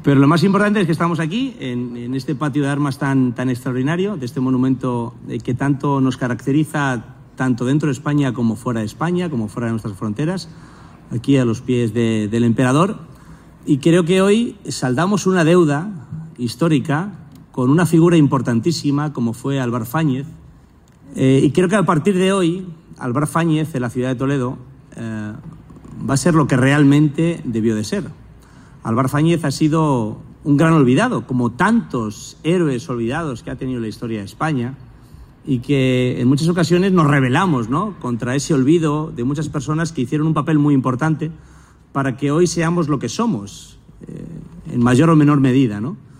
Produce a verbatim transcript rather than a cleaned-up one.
Pero lo más importante es que estamos aquí, en, en este patio de armas tan, tan extraordinario, de este monumento que tanto nos caracteriza, tanto dentro de España como fuera de España, como fuera de nuestras fronteras, aquí a los pies de, del emperador. Y creo que hoy saldamos una deuda histórica con una figura importantísima como fue Álvar Fáñez. Eh, y creo que a partir de hoy, Álvar Fáñez, en la ciudad de Toledo, eh, va a ser lo que realmente debió de ser. Álvar Fáñez ha sido un gran olvidado, como tantos héroes olvidados que ha tenido la historia de España, y que en muchas ocasiones nos rebelamos, ¿no?, contra ese olvido de muchas personas que hicieron un papel muy importante para que hoy seamos lo que somos, eh, en mayor o menor medida, ¿no?